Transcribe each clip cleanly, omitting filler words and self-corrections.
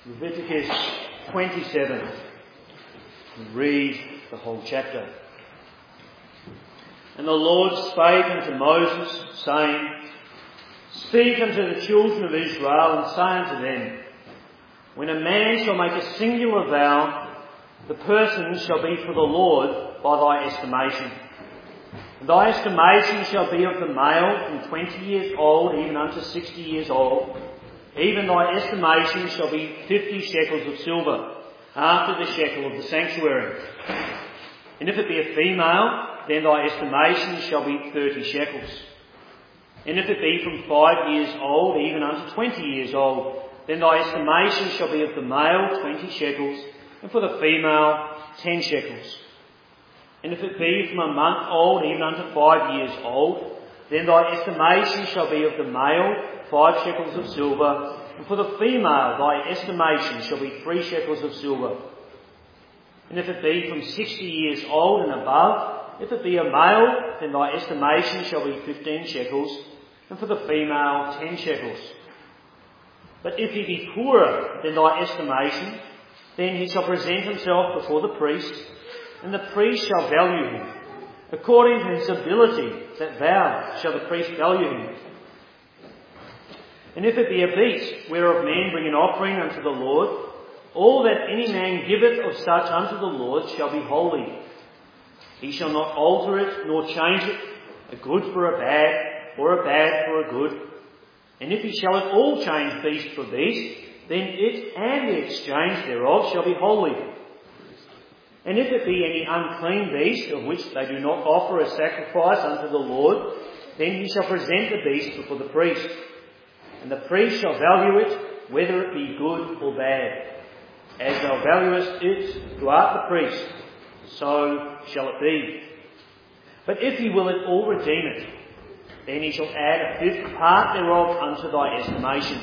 Leviticus 27. We read the whole chapter. And the Lord spake unto Moses, saying, Speak unto the children of Israel, and say unto them, When a man shall make a singular vow, the person shall be for the Lord by thy estimation. And thy estimation shall be of the male from 20 years old even unto 60 years old. Even thy estimation shall be 50 shekels of silver, after the shekel of the sanctuary. And if it be a female, then thy estimation shall be 30 shekels. And if it be from 5 years old even unto 20 years old, then thy estimation shall be of the male 20 shekels, and for the female 10 shekels. And if it be from a month old even unto 5 years old, then thy estimation shall be of the male 5 shekels of silver, and for the female thy estimation shall be 3 shekels of silver. And if it be from 60 years old and above, if it be a male, then thy estimation shall be 15 shekels, and for the female 10 shekels. But if he be poorer than thy estimation, then he shall present himself before the priest, and the priest shall value him. According to his ability, that vow, shall the priest value him. And if it be a beast, whereof men bring an offering unto the Lord, all that any man giveth of such unto the Lord shall be holy. He shall not alter it, nor change it, a good for a bad, or a bad for a good. And if he shall at all change beast for beast, then it and the exchange thereof shall be holy. And if it be any unclean beast, of which they do not offer a sacrifice unto the Lord, then he shall present the beast before the priest. And the priest shall value it, whether it be good or bad. As thou valuest it, who art the priest, so shall it be. But if he will at all redeem it, then he shall add a 5th part thereof unto thy estimation.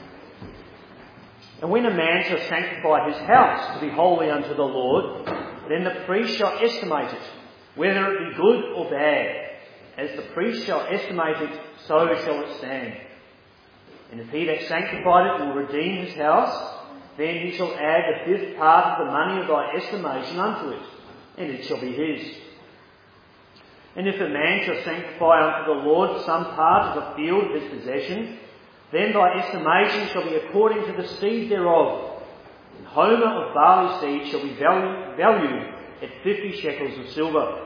And when a man shall sanctify his house to be holy unto the Lord, then the priest shall estimate it, whether it be good or bad. As the priest shall estimate it, so shall it stand. And if he that sanctified it will redeem his house, then he shall add the 5th part of the money of thy estimation unto it, and it shall be his. And if a man shall sanctify unto the Lord some part of the field of his possession, then thy estimation shall be according to the seed thereof. An homer of barley seed shall be valued at 50 shekels of silver.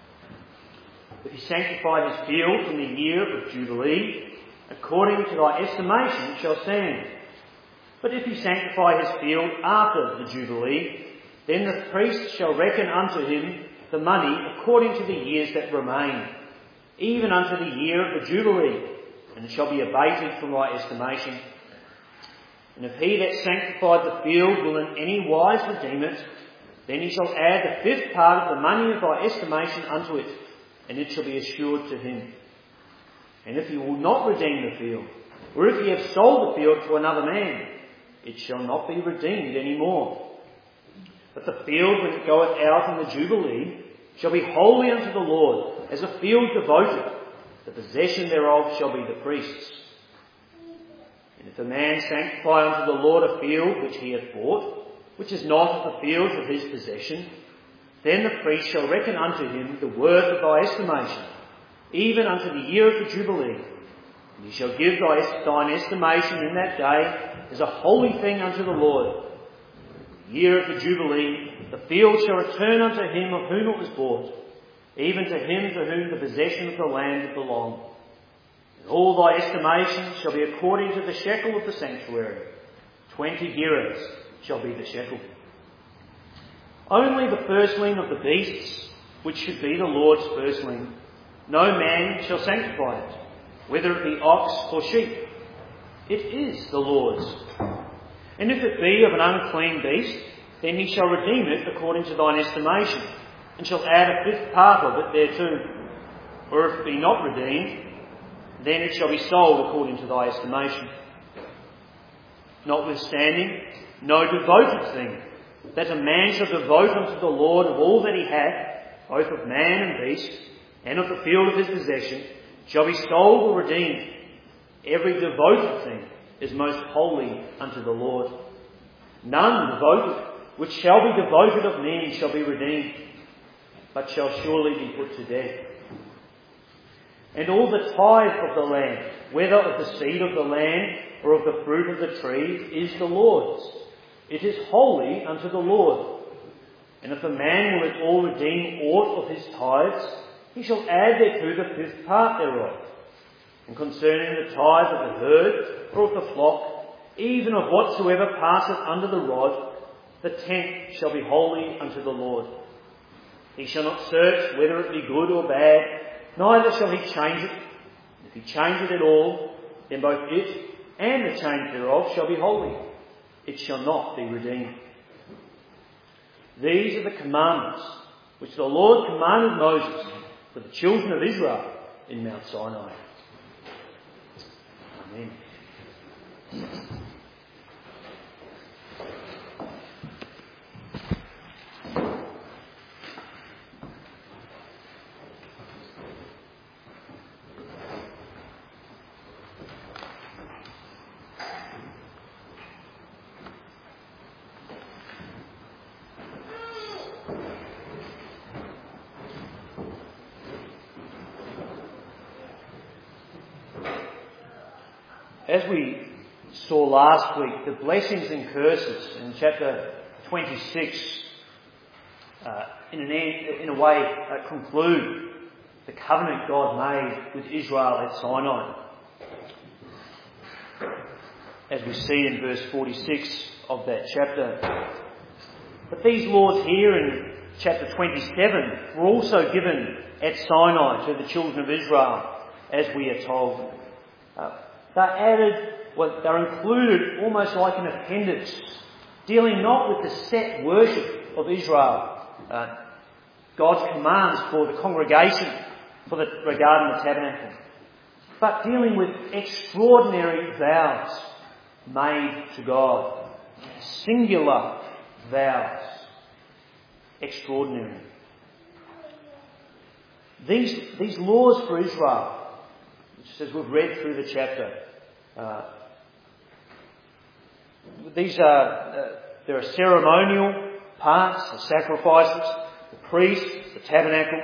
If he sanctify his field from the year of Jubilee, according to thy estimation it shall stand. But if he sanctify his field after the Jubilee, then the priest shall reckon unto him the money according to the years that remain, even unto the year of the Jubilee, and it shall be abated from thy estimation. And if he that sanctified the field will in any wise redeem it, then he shall add the 5th part of the money of thy estimation unto it, and it shall be assured to him. And if he will not redeem the field, or if he have sold the field to another man, it shall not be redeemed any more. But the field, when it goeth out in the Jubilee, shall be holy unto the Lord, as a field devoted. The possession thereof shall be the priest's. And if a man sanctify unto the Lord a field which he hath bought, which is not of the fields of his possession, then the priest shall reckon unto him the worth of thy estimation, even unto the year of the Jubilee. And he shall give thine estimation in that day as a holy thing unto the Lord. The year of the Jubilee, the field shall return unto him of whom it was bought, even to him to whom the possession of the land belonged. And all thy estimation shall be according to the shekel of the sanctuary. 20 gerahs shall be the shekel. Only the firstling of the beasts, which should be the Lord's firstling, no man shall sanctify it, whether it be ox or sheep. It is the Lord's. And if it be of an unclean beast, then he shall redeem it according to thine estimation, and shall add a 5th part of it thereto. Or if it be not redeemed, then it shall be sold according to thy estimation. Notwithstanding, no devoted thing, that a man shall devote unto the Lord of all that he hath, both of man and beast, and of the field of his possession, shall be sold or redeemed. Every devoted thing is most holy unto the Lord. None devoted, which shall be devoted of men, shall be redeemed, but shall surely be put to death. And all the tithe of the land, whether of the seed of the land or of the fruit of the trees, is the Lord's. It is holy unto the Lord. And if a man will at all redeem aught of his tithes, he shall add thereto the fifth part thereof. And concerning the tithe of the herd or of the flock, even of whatsoever passeth under the rod, the tenth shall be holy unto the Lord. He shall not search whether it be good or bad, neither shall he change it. If he change it at all, then both it and the change thereof shall be holy. It shall not be redeemed. These are the commandments which the Lord commanded Moses for the children of Israel in Mount Sinai. Amen. As we saw last week, the blessings and curses in chapter 26 in a way conclude the covenant God made with Israel at Sinai. As we see in verse 46 of that chapter. But these laws here in chapter 27 were also given at Sinai to the children of Israel, as we are told. They're included almost like an appendix, dealing not with the set worship of Israel, God's commands for the congregation regarding the tabernacle, but dealing with extraordinary vows made to God. Singular vows. Extraordinary. These laws for Israel, which as we've read through the chapter, there are ceremonial parts, the sacrifices, the priests, the tabernacle,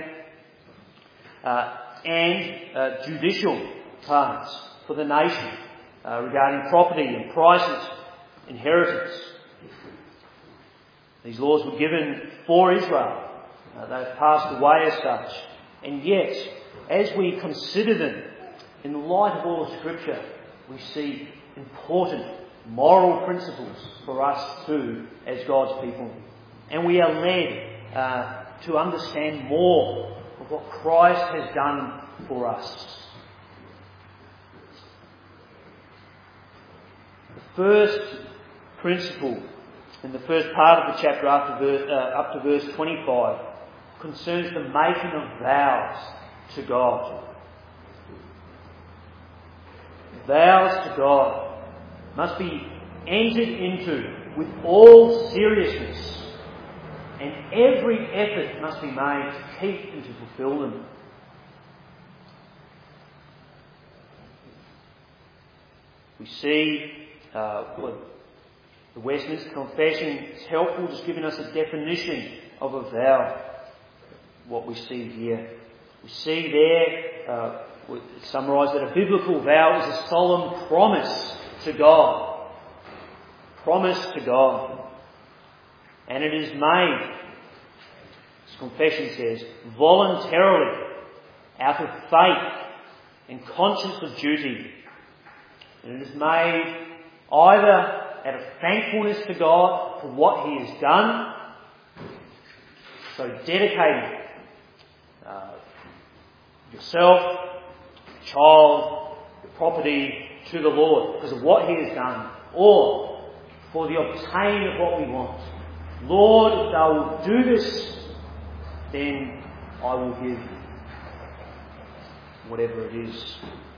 and judicial parts for the nation regarding property and prices, inheritance. These laws were given for Israel. They've passed away as such. And yet, as we consider them in the light of all of Scripture, we see important moral principles for us too as God's people. And we are led to understand more of what Christ has done for us. The first principle in the first part of the chapter up to verse 25 concerns the making of vows to God. Vows to God must be entered into with all seriousness, and every effort must be made to keep and to fulfil them. We see the Westminster Confession is helpful, just giving us a definition of a vow. What we see here, we see there. It's summarised that a biblical vow is a solemn promise to God. Promise to God. And it is made, as confession says, voluntarily, out of faith and conscience of duty. And it is made either out of thankfulness to God for what He has done, so dedicating yourself, child, your property to the Lord because of what He has done, or for the obtaining of what we want. Lord, if Thou will do this, then I will give whatever it is.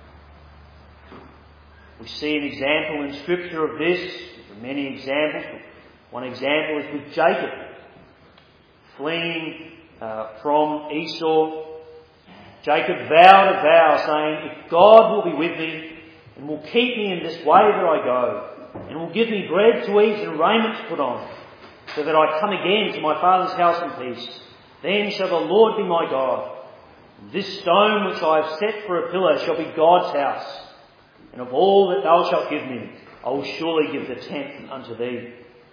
We see an example in Scripture of this. There are many examples. One example is with Jacob, fleeing from Esau. Jacob vowed a vow saying, if God will be with me and will keep me in this way that I go, and will give me bread to eat and raiment to put on, so that I come again to my father's house in peace. Then shall the Lord be my God. And this stone which I have set for a pillar shall be God's house. And of all that thou shalt give me, I will surely give the tenth unto thee.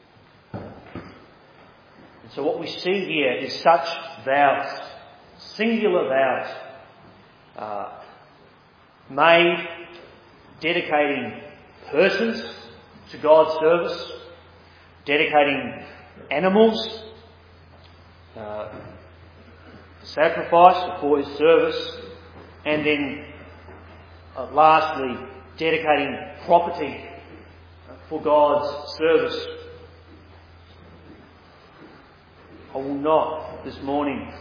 And so what we see here is such vows, singular vows, made dedicating persons to God's service, dedicating animals for sacrifice for His service, and then lastly dedicating property for God's service. I will not this morning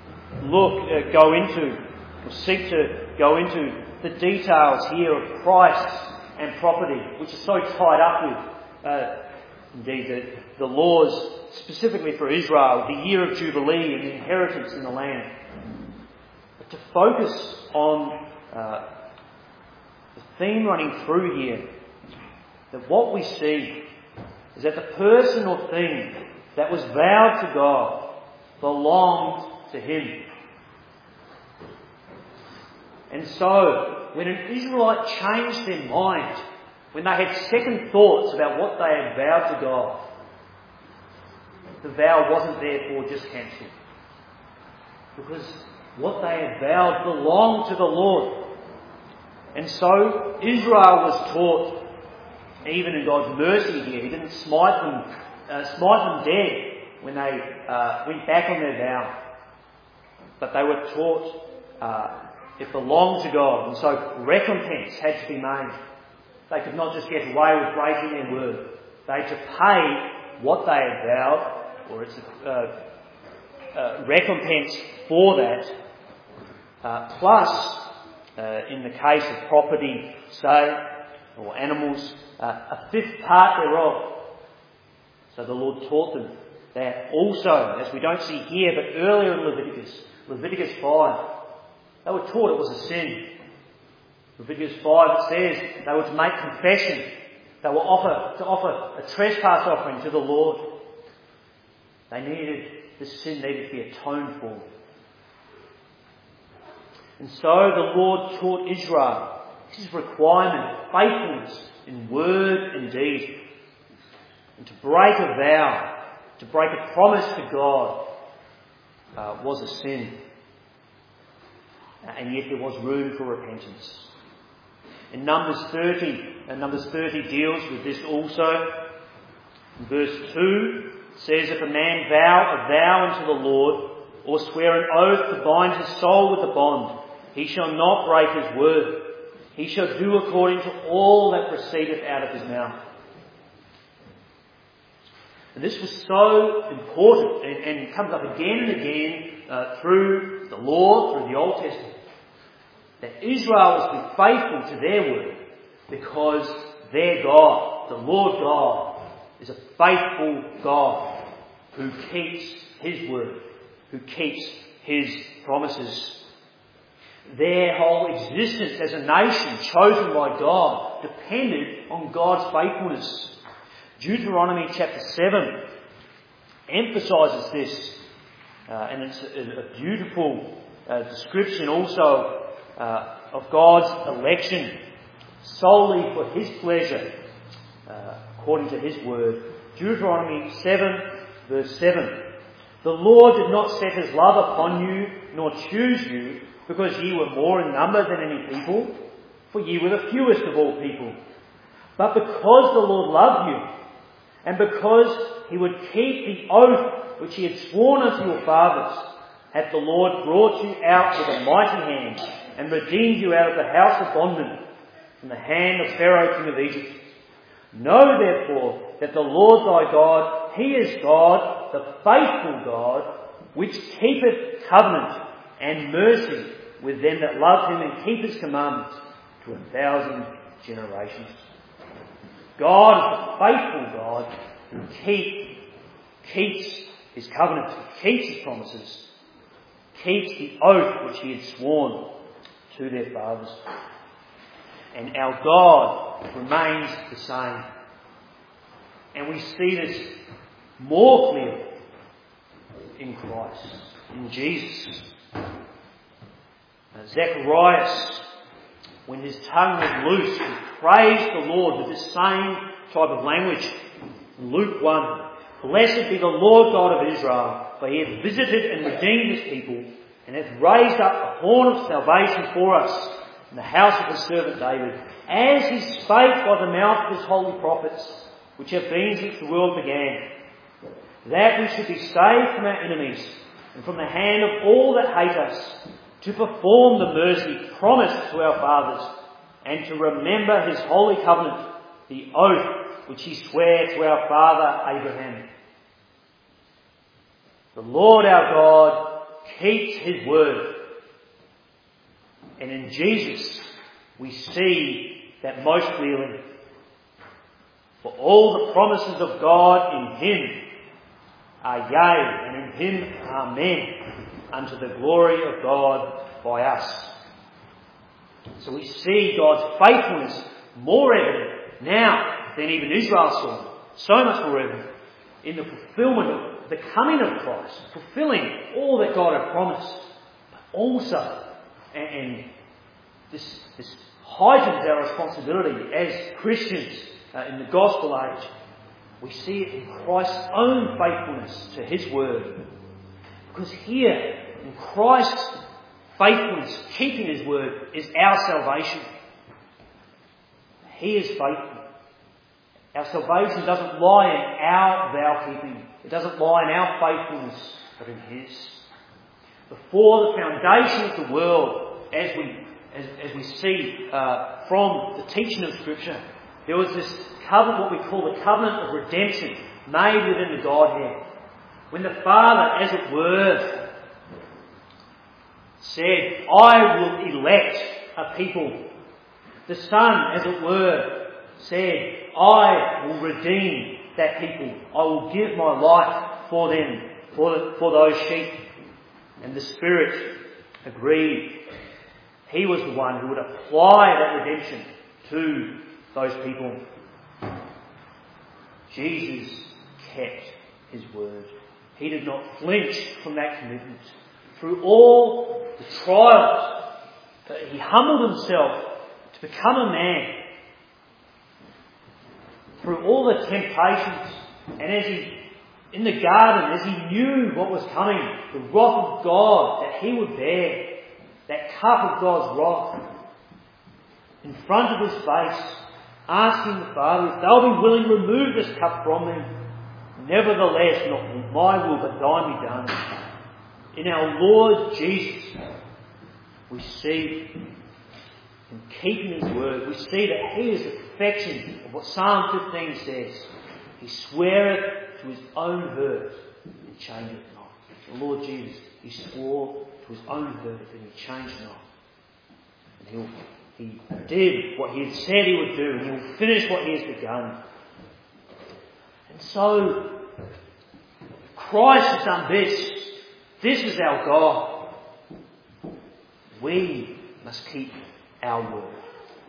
seek to go into the details here of Christ and property, which is so tied up with the laws specifically for Israel, the year of Jubilee and the inheritance in the land. But to focus on the theme running through here, that what we see is that the person or thing that was vowed to God belonged to Him. And so, when an Israelite changed their mind, when they had second thoughts about what they had vowed to God, the vow wasn't therefore just cancelled. Because what they had vowed belonged to the Lord. And so, Israel was taught, even in God's mercy here, He didn't smite them dead when they went back on their vow. But they were taught it belonged to God, and so recompense had to be made. They could not just get away with breaking their word. They had to pay what they had vowed, or it's recompense for that, plus, in the case of property, say, or animals, a fifth part thereof. So the Lord taught them that also, as we don't see here, but earlier in Leviticus 5, they were taught it was a sin. Leviticus 5, it says they were to make confession. They were to offer a trespass offering to the Lord. This sin needed to be atoned for. And so the Lord taught Israel His requirement of faithfulness in word and deed. And to break a vow, to break a promise to God, was a sin. And yet there was room for repentance. In Numbers 30 deals with this also. In verse 2, it says, if a man vow a vow unto the Lord, or swear an oath to bind his soul with a bond, he shall not break his word. He shall do according to all that proceedeth out of his mouth. And this was so important, and comes up again and again through the law, through the Old Testament, that Israel was to be faithful to their word, because their God, the Lord God, is a faithful God who keeps His word, who keeps His promises. Their whole existence as a nation chosen by God depended on God's faithfulness. Deuteronomy chapter 7 emphasises this, and it's a beautiful description also of God's election solely for His pleasure, according to His word. Deuteronomy 7 verse 7. The Lord did not set His love upon you, nor choose you, because ye were more in number than any people, for ye were the fewest of all people. But because the Lord loved you, and because He would keep the oath which He had sworn unto your fathers, hath the Lord brought you out with a mighty hand, and redeemed you out of the house of bondmen, from the hand of Pharaoh king of Egypt. Know therefore that the Lord thy God, He is God, the faithful God, which keepeth covenant and mercy with them that love Him and keep His commandments to 1,000 generations. God is the faithful God who keeps His covenant, keeps His promises, keeps the oath which He had sworn to their fathers. And our God remains the same. And we see this more clearly in Christ, in Jesus. Zacharias, when his tongue was loose, he praised the Lord with the same type of language. In Luke 1, "Blessed be the Lord God of Israel, for he hath visited and redeemed his people, and hath raised up a horn of salvation for us in the house of his servant David, as he spake by the mouth of his holy prophets, which have been since the world began, that we should be saved from our enemies and from the hand of all that hate us, to perform the mercy promised to our fathers, and to remember his holy covenant, the oath which he sware to our father Abraham. The Lord our God keeps his word." And in Jesus we see that most clearly. For all the promises of God in him are yea, and in him amen, unto the glory of God by us. So we see God's faithfulness more evident now than even Israel saw. So much more evident in the fulfilment of the coming of Christ, fulfilling all that God had promised. But also, and this heightens our responsibility as Christians in the gospel age. We see it in Christ's own faithfulness to his word. Because here, in Christ's faithfulness, keeping his word, is our salvation. He is faithful. Our salvation doesn't lie in our vow-keeping. It doesn't lie in our faithfulness, but in his. Before the foundation of the world, as we see from the teaching of Scripture, there was this covenant, what we call the covenant of redemption, made within the Godhead. When the Father, as it were, said, "I will elect a people." The Son, as it were, said, "I will redeem that people. I will give my life for them, for those sheep." And the Spirit agreed. He was the one who would apply that redemption to those people. Jesus kept his word. He did not flinch from that commitment. Through all the trials, he humbled himself to become a man. Through all the temptations, and as he, in the garden, as he knew what was coming, the wrath of God that he would bear, that cup of God's wrath, in front of his face, asking the Father if they'll be willing to remove this cup from me. Nevertheless, not my will, but thine be done. In our Lord Jesus, we see in keeping his word, we see that he is the perfection of what Psalm 15 says. He sweareth to his own hurt and changeth not. The Lord Jesus, he swore to his own hurt and he changed not. And he did what he had said he would do, and he will finish what he has begun. And so, Christ has done this. This is our God. We must keep our word.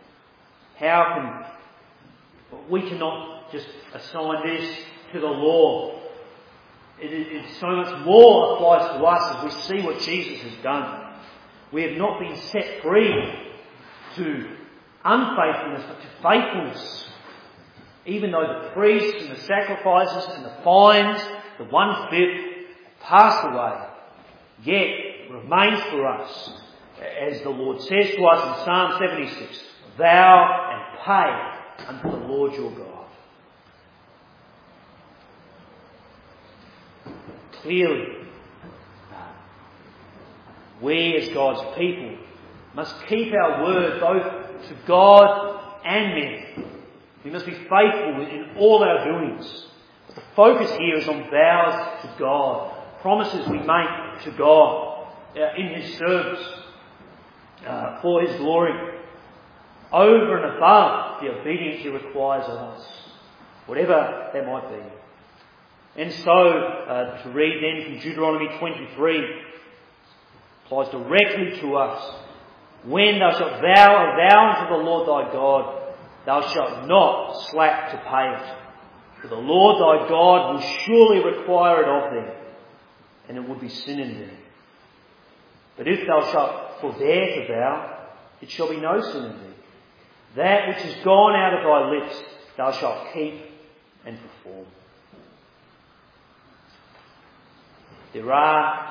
We cannot just assign this to the law. It so much more applies to us as we see what Jesus has done. We have not been set free to unfaithfulness, but to faithfulness. Even though the priests and the sacrifices and the fines, the 1/5, passed away, yet it remains for us, as the Lord says to us in Psalm 76, "Vow and pay unto the Lord your God." Clearly, we as God's people must keep our word both to God and men. We must be faithful in all our doings. But the focus here is on vows to God, promises we make to God in his service, for his glory, over and above the obedience he requires of us, whatever that might be. And so, to read then from Deuteronomy 23, applies directly to us. "When thou shalt vow a vow unto the Lord thy God, thou shalt not slack to pay it. For the Lord thy God will surely require it of thee, and it would be sin in thee. But if thou shalt forbear to vow, it shall be no sin in thee. That which is gone out of thy lips thou shalt keep and perform. There are,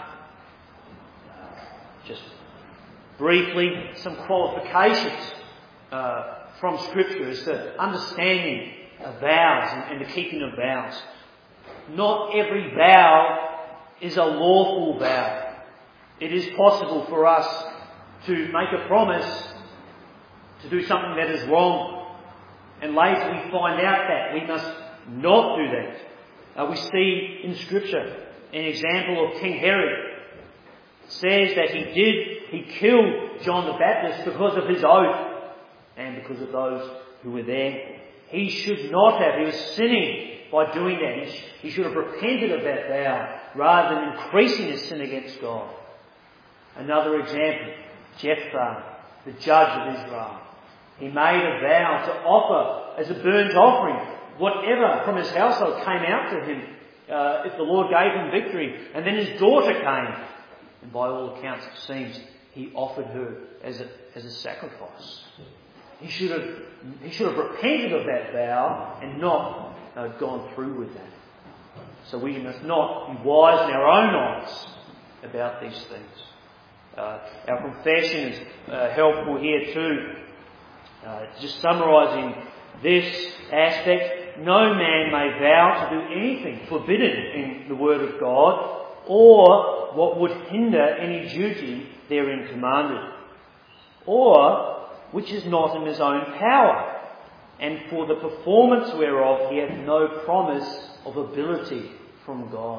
just briefly, some qualifications from Scripture as to understanding vows and the keeping of vows. Not every vow is a lawful vow. It is possible for us to make a promise to do something that is wrong, and later we find out that we must not do that. We see in Scripture an example of King Herod. It says that he killed John the Baptist because of his oath and because of those who were there. He should not have. He was sinning by doing that. He should have repented of that vow rather than increasing his sin against God. Another example, Jephthah, the judge of Israel. He made a vow to offer as a burnt offering whatever from his household came out to him if the Lord gave him victory. And then his daughter came. And by all accounts it seems he offered her as a sacrifice. He should have repented of that vow and not gone through with that. So we must not be wise in our own eyes about these things. Our confession is helpful here too. Just summarising this aspect, no man may vow to do anything forbidden in the Word of God or what would hinder any duty therein commanded, or which is not in his own power, and for the performance whereof he hath no promise of ability from God.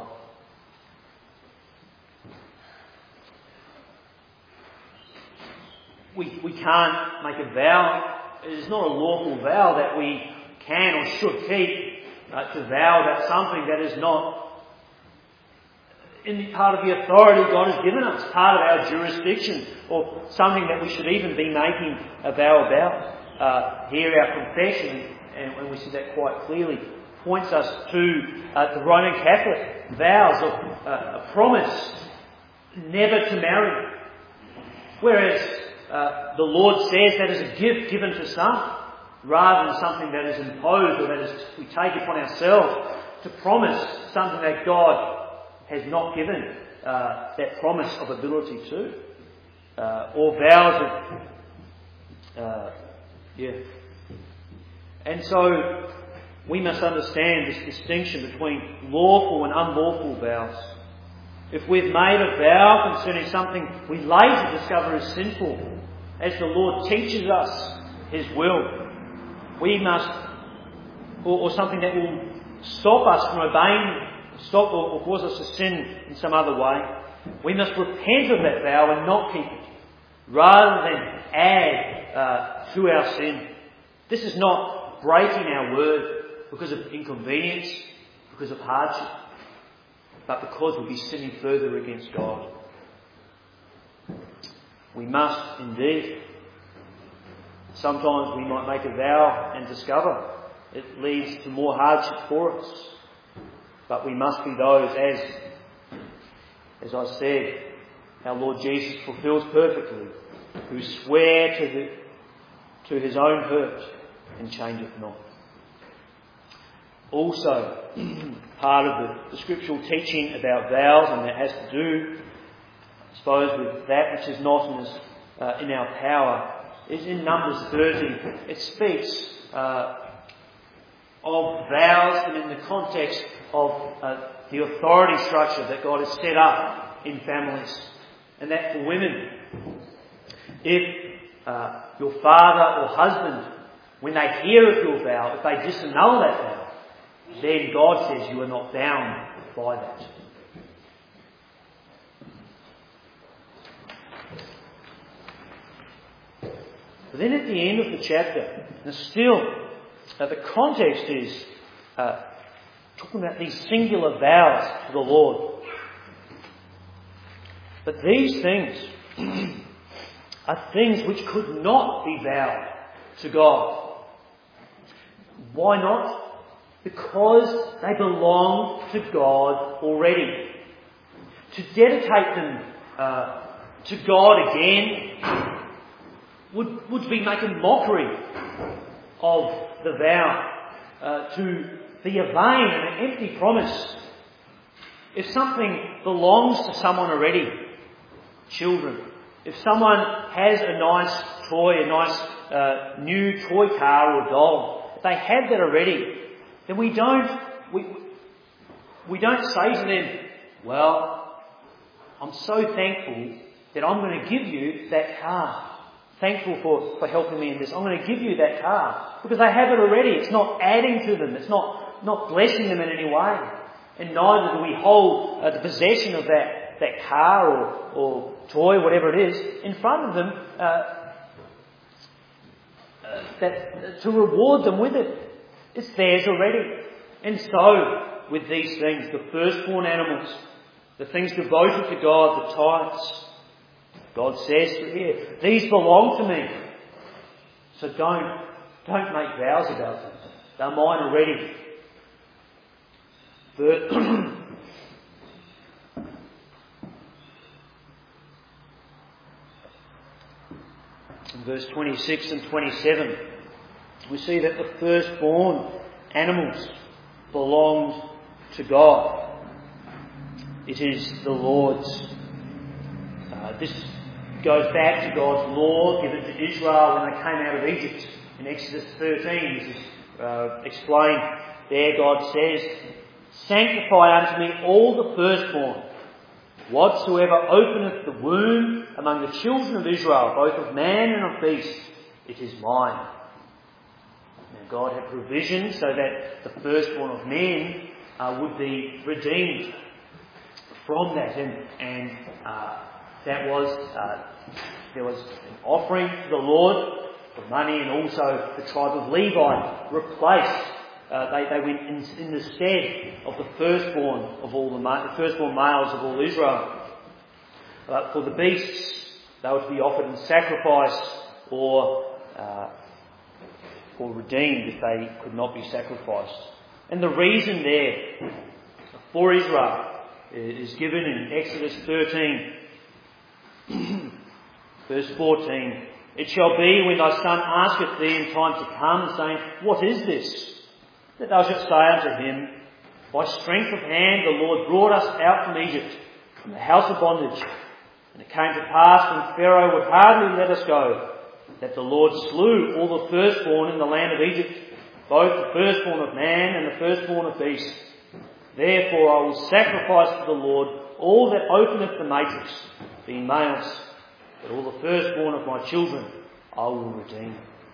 We can't make a vow. It is not a lawful vow that we can or should keep to vow about something that is not in part of the authority God has given us, part of our jurisdiction, or something that we should even be making a vow about. Here our confession, and when we see that quite clearly, points us to the Roman Catholic vows of a promise never to marry. Whereas the Lord says that is a gift given to some, rather than something that is imposed or that is we take upon ourselves to promise something that God has not given that promise of ability to, or vows of And so we must understand this distinction between lawful and unlawful vows. If we've made a vow concerning something we later discover is sinful, as the Lord teaches us His will, we must, or something that will stop us from obeying, stop or cause us to sin in some other way, we must repent of that vow and not keep it, rather than add to our sin. This is not breaking our word because of inconvenience, because of hardship, but because we'll be sinning further against God. We must indeed. Sometimes we might make a vow and discover it leads to more hardship for us. But we must be those, as I said, our Lord Jesus fulfills perfectly, who swear to his own hurt and changeth not. Also, part of the scriptural teaching about vows, and that has to do, I suppose, with that which is not in our power, is in Numbers 30. It speaks of vows, and in the context of the authority structure that God has set up in families. And that for women, if your father or husband, when they hear of your vow, if they disannul that vow, then God says you are not bound by that. But then at the end of the chapter, and still the context is talking about these singular vows to the Lord. But these things are things which could not be vowed to God. Why not? because they belong to God already. To dedicate them to God again would be making mockery of the vow, to be a vain and an empty promise. If something belongs to someone already, children, if someone has a nice toy, a nice new toy car or doll, if they have that already, then we don't say to them, well, I'm so thankful that I'm going to give you that car. Thankful for helping me in this. I'm going to give you that car. Because they have it already. It's not adding to them. It's not blessing them in any way. And neither do we hold the possession of that car or toy, whatever it is, in front of them to reward them with it. It's theirs already. And so, with these things, the firstborn animals, the things devoted to God, the tithes, God says here, these belong to me. So don't make vows about them. They're mine already. In verse 26 and 27, we see that the firstborn animals belonged to God. It is the Lord's. This goes back to God's law given to Israel when they came out of Egypt. In Exodus 13, this is explained there. God says, "Sanctify unto me all the firstborn. Whatsoever openeth the womb among the children of Israel, both of man and of beast, it is mine." Now God had provision so that the firstborn of men would be redeemed from that, and that was there was an offering to the Lord for money, and also the tribe of Levi replaced. They went in the stead of the firstborn of all the firstborn males of all Israel. For the beasts, they were to be offered in sacrifice or redeemed if they could not be sacrificed. And the reason there for Israel is given in Exodus 13, verse 14. "It shall be when thy son asketh thee in time to come, saying, What is this? That thou shalt say unto him, By strength of hand the Lord brought us out from Egypt, from the house of bondage. And it came to pass when Pharaoh would hardly let us go, that the Lord slew all the firstborn in the land of Egypt, both the firstborn of man and the firstborn of beast. Therefore I will sacrifice to the Lord all that openeth the matrix, being males, but all the firstborn of my children I will redeem."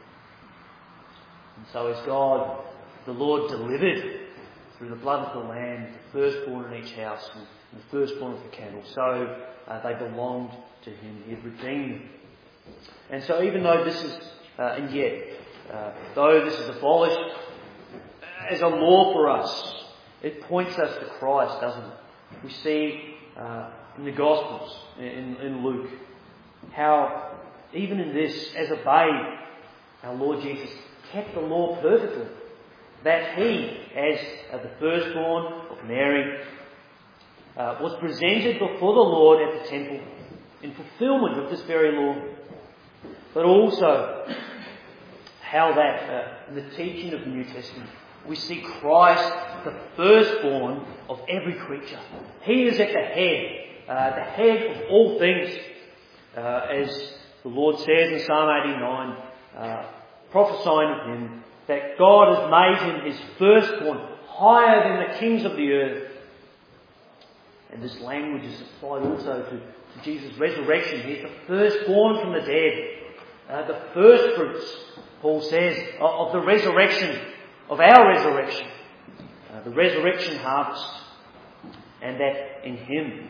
And so as God, the Lord, delivered through the blood of the Lamb the firstborn in each house and the firstborn of the cattle, so they belonged to Him. He had redeemed them. And so even though this is, though this is abolished as a law for us, it points us to Christ, doesn't it? We see in the Gospels, in Luke, how even in this, as a babe, our Lord Jesus kept the law perfectly. That He, as the firstborn of Mary, was presented before the Lord at the temple in fulfilment of this very law. But also how that in the teaching of the New Testament we see Christ, the firstborn of every creature. He is at the head of all things, as the Lord says in Psalm 89, prophesying of Him, that God has made Him His firstborn, higher than the kings of the earth. And this language is applied also to Jesus' resurrection. He is the firstborn from the dead, the first fruits, Paul says, of the resurrection, of our resurrection, the resurrection harvest, and that in Him,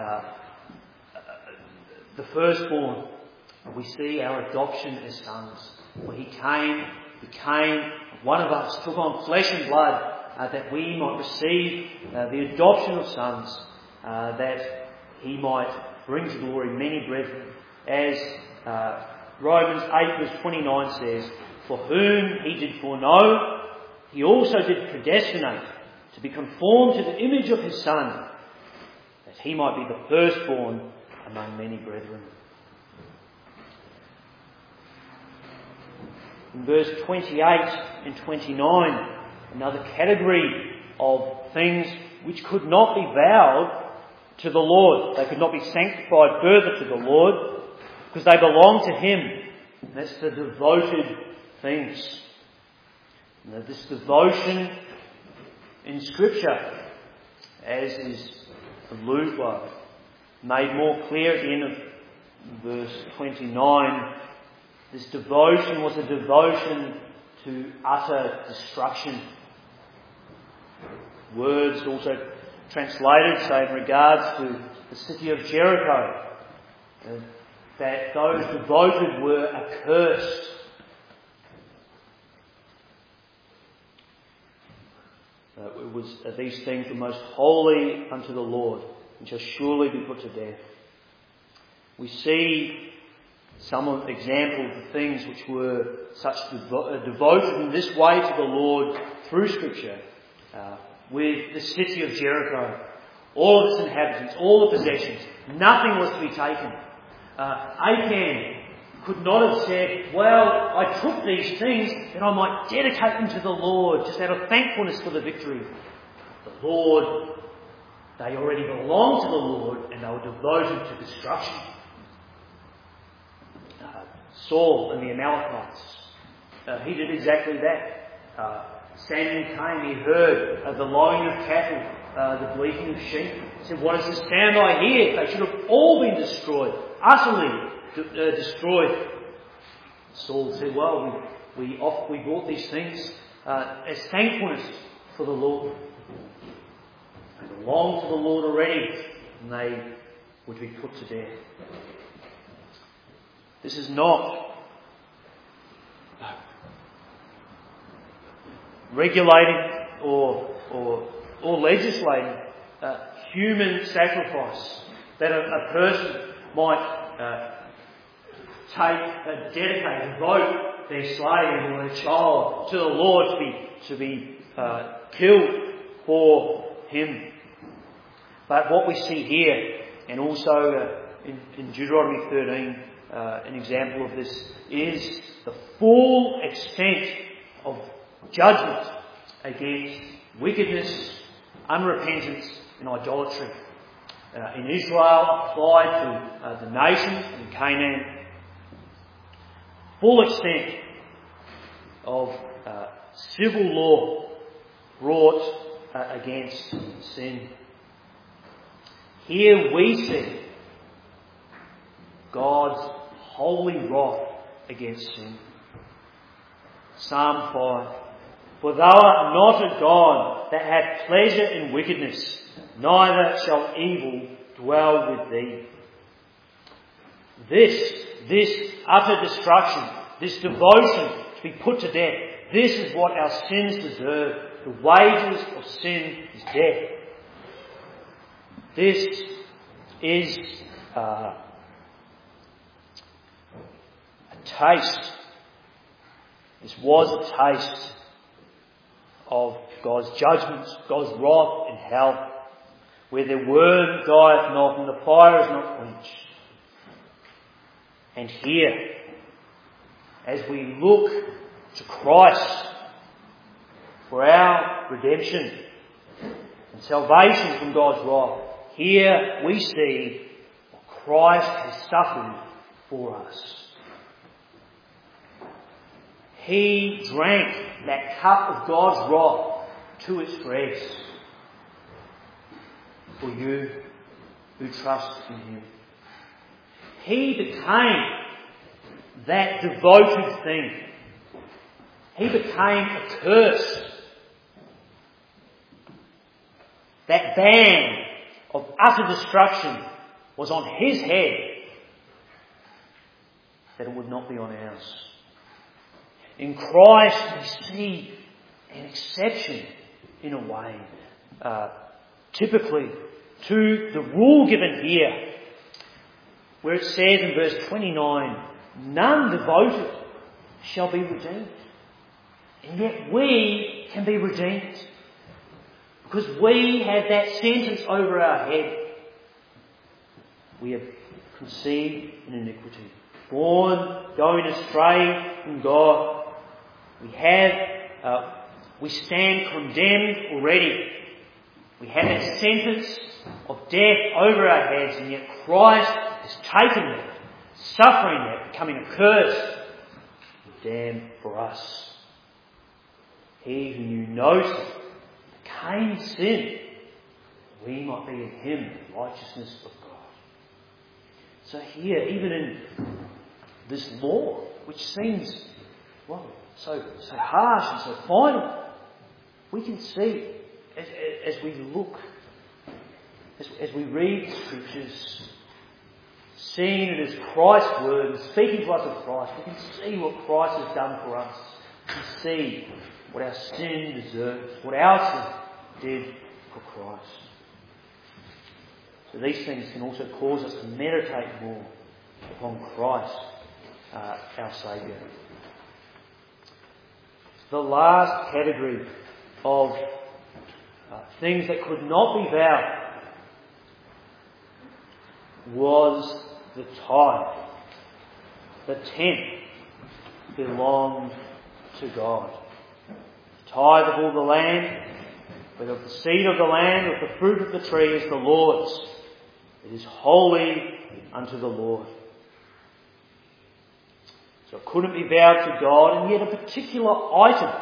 the firstborn, we see our adoption as sons. For He became one of us, took on flesh and blood, that we might receive the adoption of sons, that He might bring to glory many brethren, as Romans 8 verse 29 says, "For whom He did foreknow, He also did predestinate to be conformed to the image of his Son, that he might be the firstborn among many brethren. In verse 28 and 29, another category of things which could not be vowed to the Lord. They could not be sanctified further to the Lord because they belong to Him. And that's the devoted things. Now, this devotion in Scripture, as is alluded to, made more clear at the end of verse 29, this devotion was a devotion to utter destruction. Words also translated say in regards to the city of Jericho, that those devoted were accursed. It was these things were most holy unto the Lord, and shall surely be put to death. We see some of the examples of things which were such devoted in this way to the Lord through Scripture, with the city of Jericho, all of its inhabitants, all the possessions, nothing was to be taken. Achan could not have said, well, I took these things that I might dedicate them to the Lord, just out of thankfulness for the victory. The Lord, they already belonged to the Lord, and they were devoted to destruction. Saul and the Amalekites, he did exactly that. Samuel came, he heard the lowing of cattle, the bleating of sheep. He said, what is this sound I hear? They should have all been destroyed, utterly destroyed. Saul said, well, we brought these things as thankfulness for the Lord. They belonged to the Lord already, and they would be put to death. This is not regulating or legislating human sacrifice that a person might dedicate, devote their slave or their child to the Lord to be killed for Him. But what we see here, and also in Deuteronomy 13, an example of this is the full extent of judgment against wickedness, unrepentance and idolatry. In Israel, applied to the nations in Canaan. Full extent of civil law brought against sin. Here we see God's holy wrath against sin. Psalm 5. For thou art not a God that hath pleasure in wickedness, neither shall evil dwell with thee. This utter destruction, this devotion to be put to death, this is what our sins deserve. The wages of sin is death. This is a taste. This was a taste of God's judgments, God's wrath in hell, where their word dieth not and the fire is not quenched. And here, as we look to Christ for our redemption and salvation from God's wrath, here we see what Christ has suffered for us. He drank that cup of God's wrath to its dregs for you who trust in Him. He became that devoted thing. He became accursed. That ban of utter destruction was on His head, that it would not be on ours. In Christ we see an exception in a way, typically to the rule given here, where it says in verse 29, none devoted shall be redeemed. And yet we it can be redeemed. Because we have that sentence over our head. We have conceived in iniquity, born, going astray from God. We stand condemned already. We have that sentence of death over our heads, and yet Christ has taken that, suffering that, becoming a curse, damned for us. He who knew no sin became sin, we might be in him the righteousness of God. So here, even in this law, which seems, so harsh and so final, we can see, as we look, as we read the Scriptures, seeing it as Christ's word and speaking to us of Christ, we can see what Christ has done for us. We can see what our sin deserves, what our sin did for Christ. So these things can also cause us to meditate more upon Christ, our Saviour. The last category of things that could not be vowed was the tithe. The tenth belonged to God. The tithe of all the land, whether of the seed of the land or the fruit of the tree, is the Lord's. It is holy unto the Lord. So it couldn't be vowed to God, and yet a particular item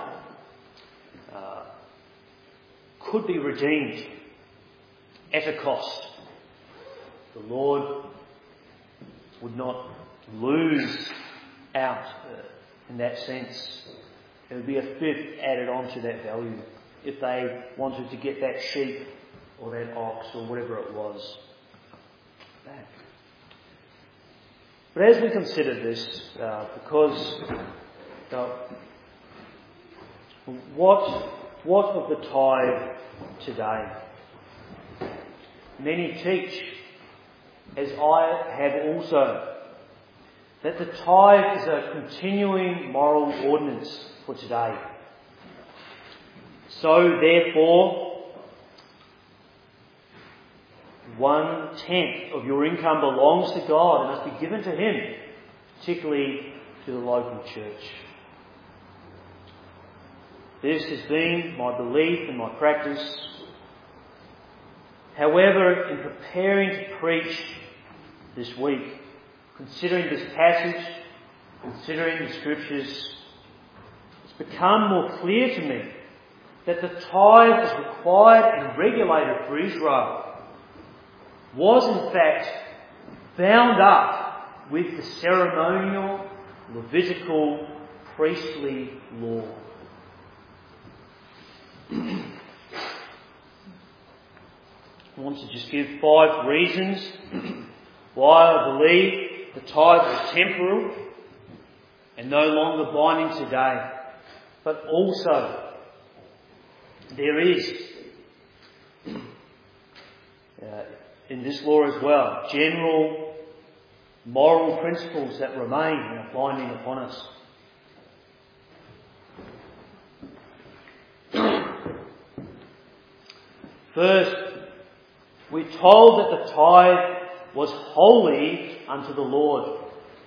could be redeemed at a cost. The Lord would not lose out in that sense. There would be a fifth added on to that value if they wanted to get that sheep or that ox or whatever it was back. But as we consider this, because what of the tithe today? Many teach, as I have also, that the tithe is a continuing moral ordinance for today. So therefore, 1/10 of your income belongs to God and must be given to Him, particularly to the local church. This has been my belief and my practice. However, in preparing to preach this week, considering this passage, considering the Scriptures, it's become more clear to me that the tithe as required and regulated for Israel was in fact bound up with the ceremonial, Levitical, priestly law. I want to just give 5 reasons why I believe the tithe is temporal and no longer binding today. But also, there is, in this law as well, general moral principles that remain and are binding upon us. First, we're told that the tithe was holy unto the Lord.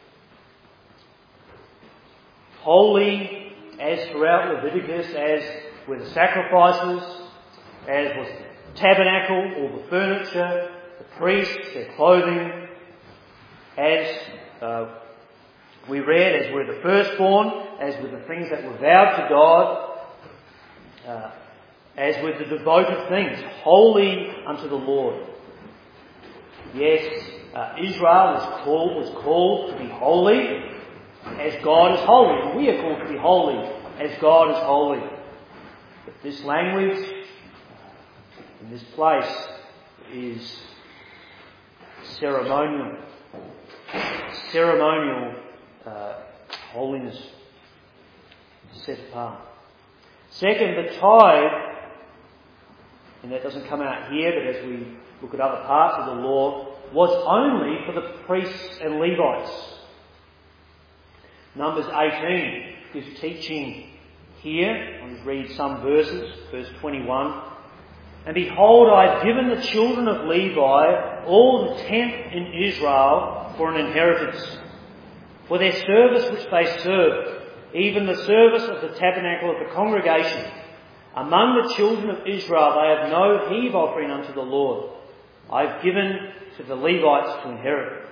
Holy as throughout Leviticus, as were the sacrifices, as was the tabernacle, all the furniture, the priests, their clothing, as we read, as were the firstborn, as were the things that were vowed to God, as with the devoted things, holy unto the Lord. Yes, Israel was called to be holy as God is holy. And we are called to be holy as God is holy. But this language in this place is ceremonial. Ceremonial holiness set apart. Second, the tithe, and that doesn't come out here, but as we look at other parts of the law, was only for the priests and Levites. Numbers 18 gives teaching Here, I'll read some verses, verse 21. And behold, I have given the children of Levi all the tenth in Israel for an inheritance, for their service which they serve, even the service of the tabernacle of the congregation. Among the children of Israel they have no heave offering unto the Lord. I have given to the Levites to inherit.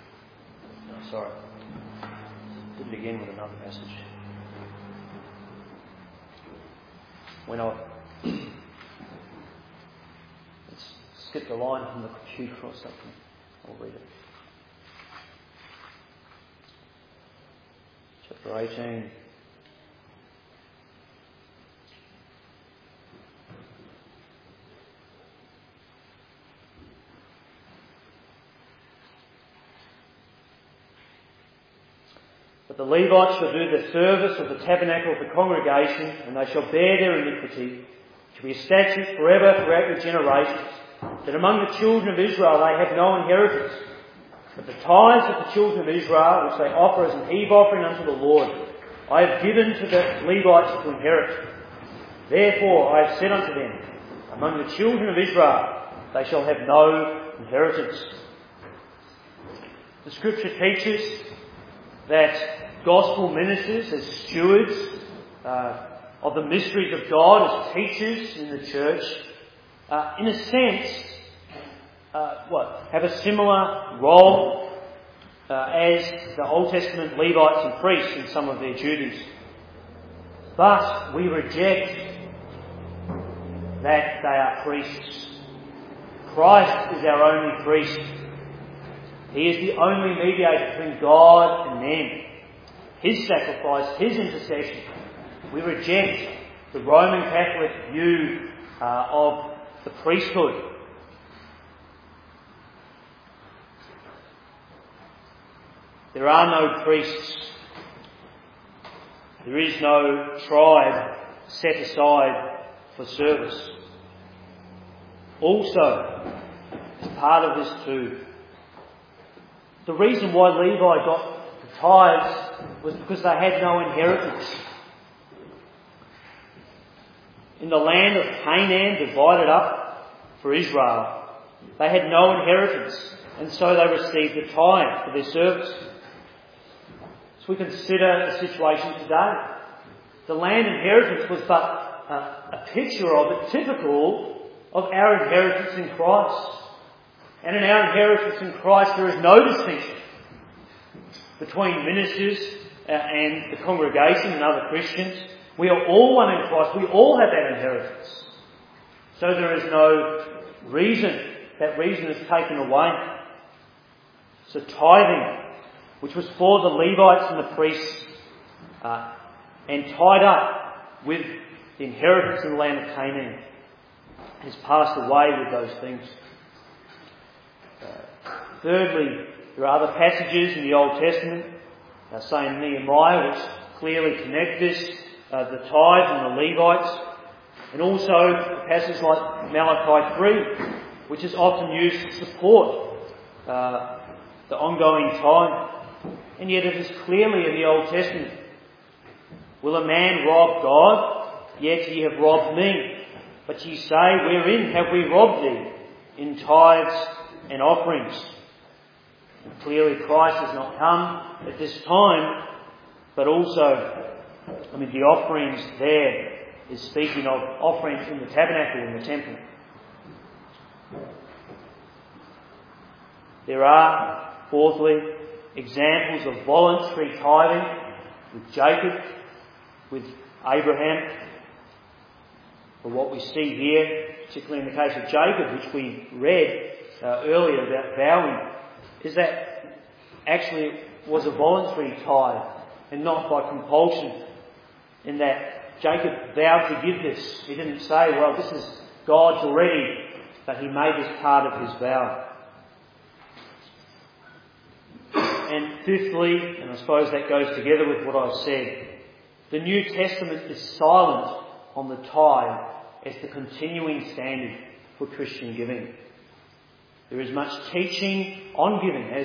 Did it again with another passage. Let's skip the line from the computer or something. I'll read it. Chapter 18. But the Levites shall do the service of the tabernacle of the congregation, and they shall bear their iniquity, to be a statute forever throughout your generations, that among the children of Israel they have no inheritance. But the tithes of the children of Israel, which they offer as an heave offering unto the Lord, I have given to the Levites to inherit. Therefore I have said unto them, among the children of Israel they shall have no inheritance. The Scripture teaches that gospel ministers, as stewards of the mysteries of God, as teachers in the church, in a sense, have a similar role as the Old Testament Levites and priests in some of their duties. But we reject that they are priests. Christ is our only priest. He is the only mediator between God and men. His sacrifice, His intercession. We reject the Roman Catholic view of the priesthood. There are no priests. There is no tribe set aside for service. Also, as part of this too, the reason why Levi got the tithes was because they had no inheritance. In the land of Canaan, divided up for Israel, they had no inheritance, and so they received a tithe for their service. So we consider the situation today. The land inheritance was but a picture of it, typical of our inheritance in Christ. And in our inheritance in Christ there is no distinction between ministers and the congregation and other Christians. We are all one in Christ. We all have that inheritance. So there is no reason. That reason is taken away. So tithing, which was for the Levites and the priests, and tied up with the inheritance in the land of Canaan, has passed away with those things. Thirdly, there are other passages in the Old Testament, say in Nehemiah, which clearly connect this, the tithe and the Levites, and also a passage like Malachi 3, which is often used to support the ongoing tithe. And yet it is clearly in the Old Testament. Will a man rob God? Yet ye have robbed me. But ye say, wherein have we robbed thee? In tithes and offerings. And clearly Christ has not come at this time, but also, the offerings there is speaking of offerings in the tabernacle, in the temple. There are, fourthly, examples of voluntary tithing with Jacob, with Abraham. But what we see here, particularly in the case of Jacob, which we read earlier about vowing, is that actually it was a voluntary tithe and not by compulsion, in that Jacob vowed to give this. He didn't say, well, this is God's already, but he made this part of his vow. And fifthly, and I suppose that goes together with what I've said, the New Testament is silent on the tithe as the continuing standard for Christian giving. There is much teaching on giving, as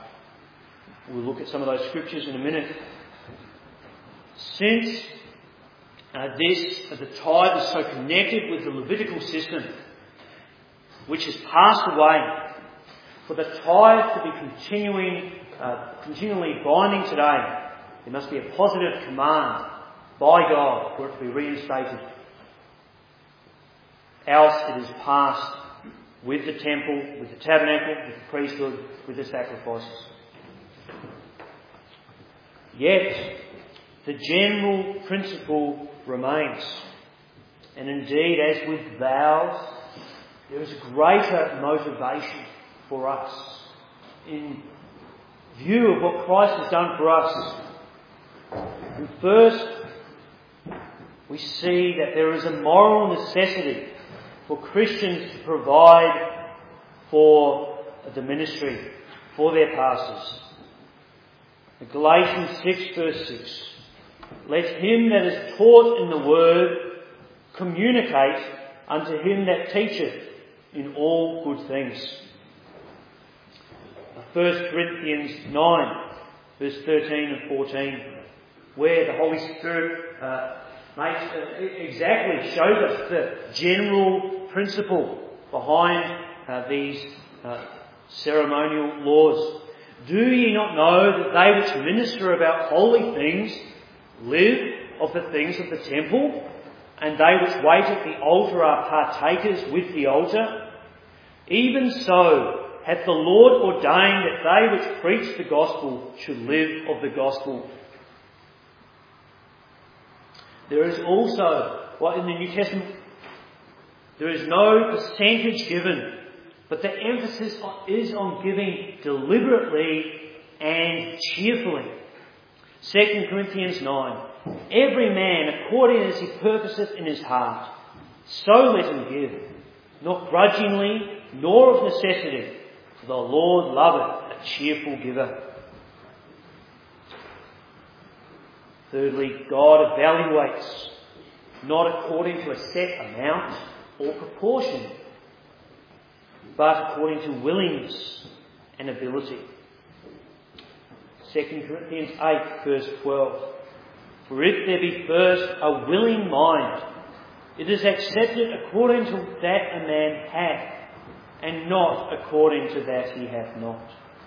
we'll look at some of those scriptures in a minute. Since The tithe is so connected with the Levitical system, which has passed away. For the tithe to be continually binding today, there must be a positive command by God for it to be reinstated. Else it is passed with the temple, with the tabernacle, with the priesthood, with the sacrifices. Yet, the general principle remains. And indeed, as with vows, there is a greater motivation for us in view of what Christ has done for us. And first, we see that there is a moral necessity for Christians to provide for the ministry, for their pastors. Galatians 6 verse 6. Let him that is taught in the word communicate unto him that teacheth in all good things. 1 Corinthians 9 verse 13 and 14, where the Holy Spirit shows us the general principle behind these ceremonial laws. Do ye not know that they which minister about holy things live of the things of the temple, and they which wait at the altar are partakers with the altar? Even so hath the Lord ordained that they which preach the gospel should live of the gospel. There is also, in the New Testament, there is no percentage given, but the emphasis is on giving deliberately and cheerfully. 2 Corinthians 9. Every man according as he purposeth in his heart, so let him give, not grudgingly, nor of necessity, for the Lord loveth a cheerful giver. Thirdly, God evaluates not according to a set amount or proportion, but according to willingness and ability. 2 Corinthians 8 verse 12. For if there be first a willing mind, it is accepted according to that a man hath, and not according to that he hath not.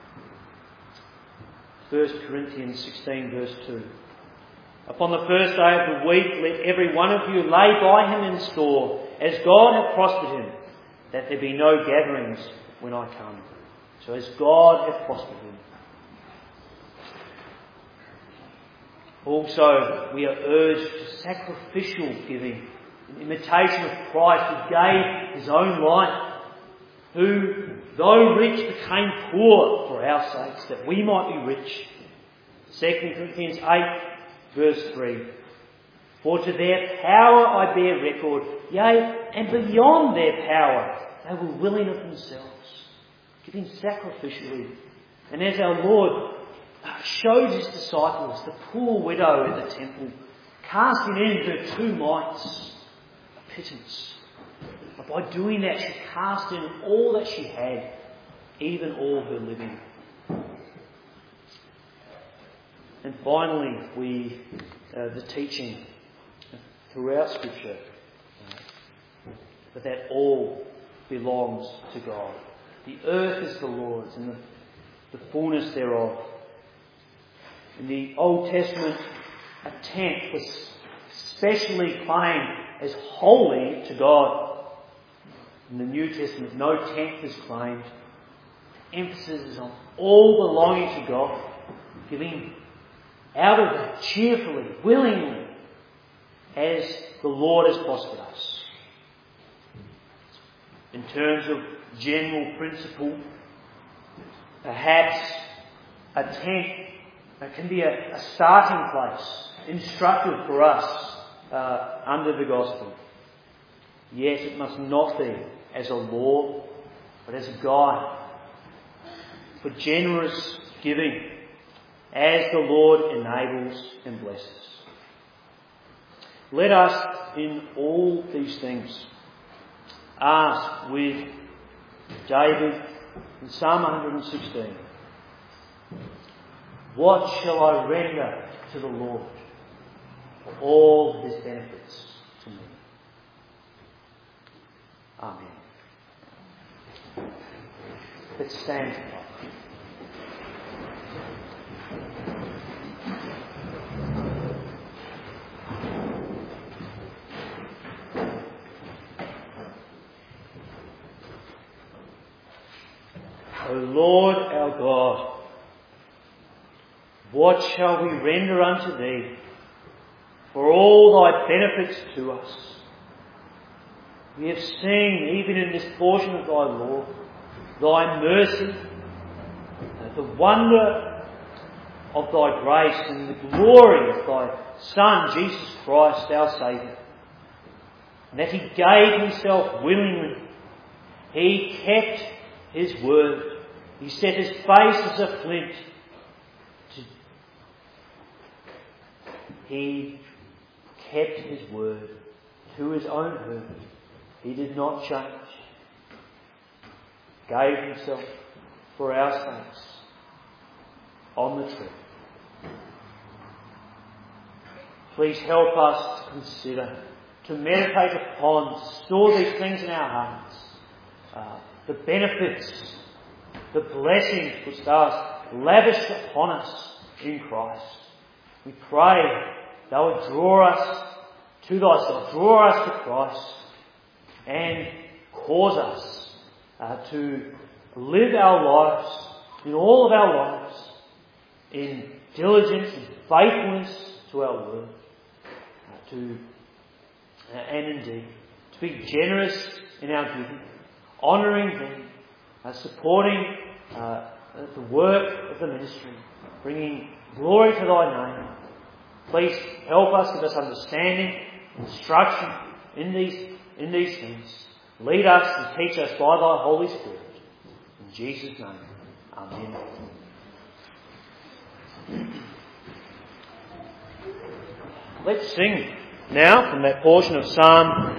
1 Corinthians 16 verse 2. Upon the first day of the week let every one of you lay by him in store, as God hath prospered him, that there be no gatherings when I come. So as God hath prospered him. Also, we are urged to sacrificial giving, in imitation of Christ, who gave his own life, who, though rich, became poor for our sakes, that we might be rich. 2 Corinthians 8 verse 3. For to their power I bear record, yea, and beyond their power, they were willing of themselves, giving sacrificially. And as our Lord showed his disciples, the poor widow in the temple, casting in her 2 mites, a pittance. But by doing that, she cast in all that she had, even all her living. And finally, the teaching throughout Scripture, that all belongs to God. The earth is the Lord's, and the fullness thereof. In the Old Testament, a tent was specially claimed as holy to God. In the New Testament, no tent is claimed. The emphasis is on all belonging to God, giving out of that cheerfully, willingly, as the Lord has prospered us. In terms of general principle, perhaps a tent can be a starting place, instructive for us under the gospel. Yet it must not be as a law, but as a guide for generous giving, as the Lord enables and blesses. Let us, in all these things, ask with David in Psalm 116, what shall I render to the Lord? for all his benefits to me. Amen. Let's stand together. O Lord our God, what shall we render unto thee for all thy benefits to us? We have seen, even in this portion of thy law, thy mercy, the wonder of thy grace and the glory of thy Son, Jesus Christ, our Saviour. And that he gave himself willingly. He kept his word. He set his face as a flint. He kept his word to his own hurt. He did not change. Gave himself for our sakes on the tree. Please help us to consider, to meditate upon, to store these things in our hearts. The benefits, the blessings which thou hast lavished upon us in Christ. We pray thou would draw us to thyself, draw us to Christ, and cause us to live our lives, in all of our lives, in diligence and faithfulness to our word, and indeed to be generous in our giving, honouring thee, supporting the work of the ministry, bringing glory to thy name. Please help us, give us understanding, instruction in these things. Lead us and teach us by thy Holy Spirit. In Jesus' name, amen. Let's sing now from that portion of Psalm